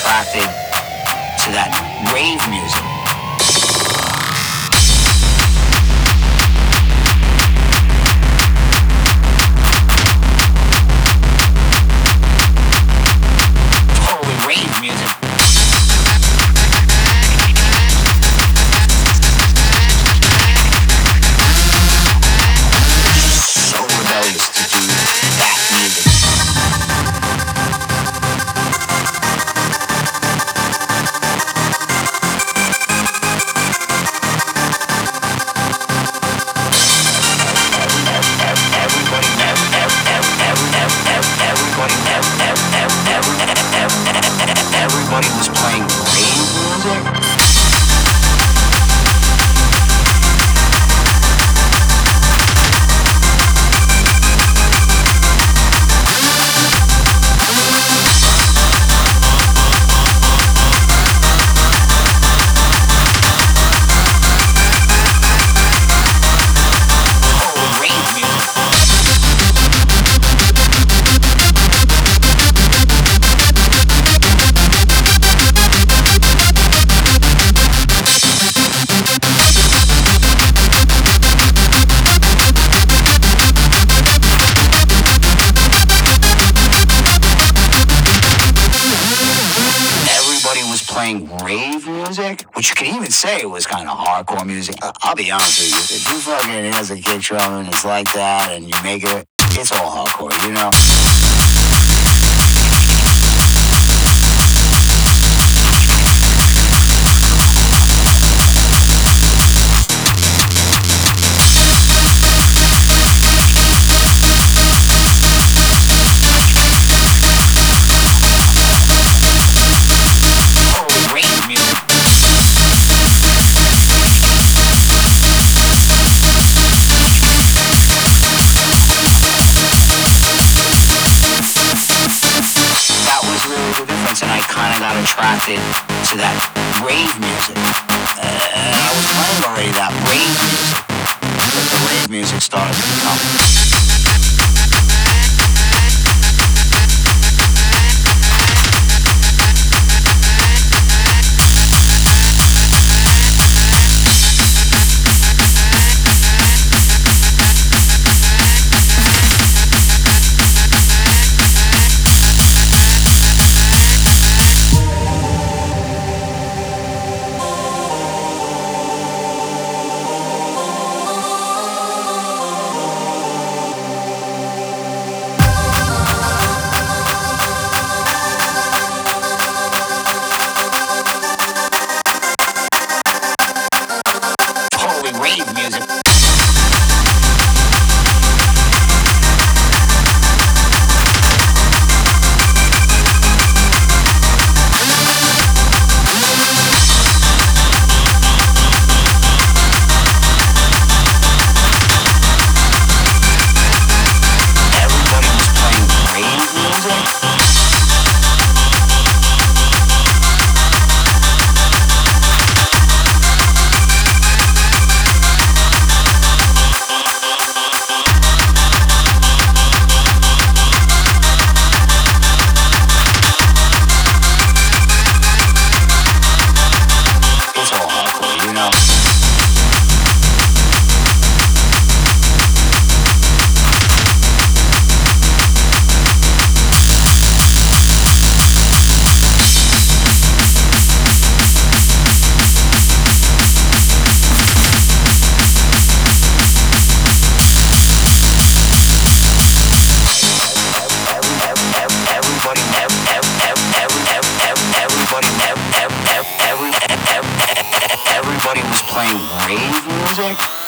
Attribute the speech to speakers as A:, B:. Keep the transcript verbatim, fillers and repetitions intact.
A: attracted to that rave music. Totally rave music. So rebellious to do that music. Everybody was playing rave music. Playing rave music, which you can even say was kind of hardcore music. I- I'll be honest with you, if you fucking has a kick drum and it's like that and you make it, it's all hardcore, you know? And I kind of got attracted to that rave music. Uh, and I was playing already that rave music, but the rave music started to come. Rave music. Everybody was playing rave music. Everybody was playing rave music.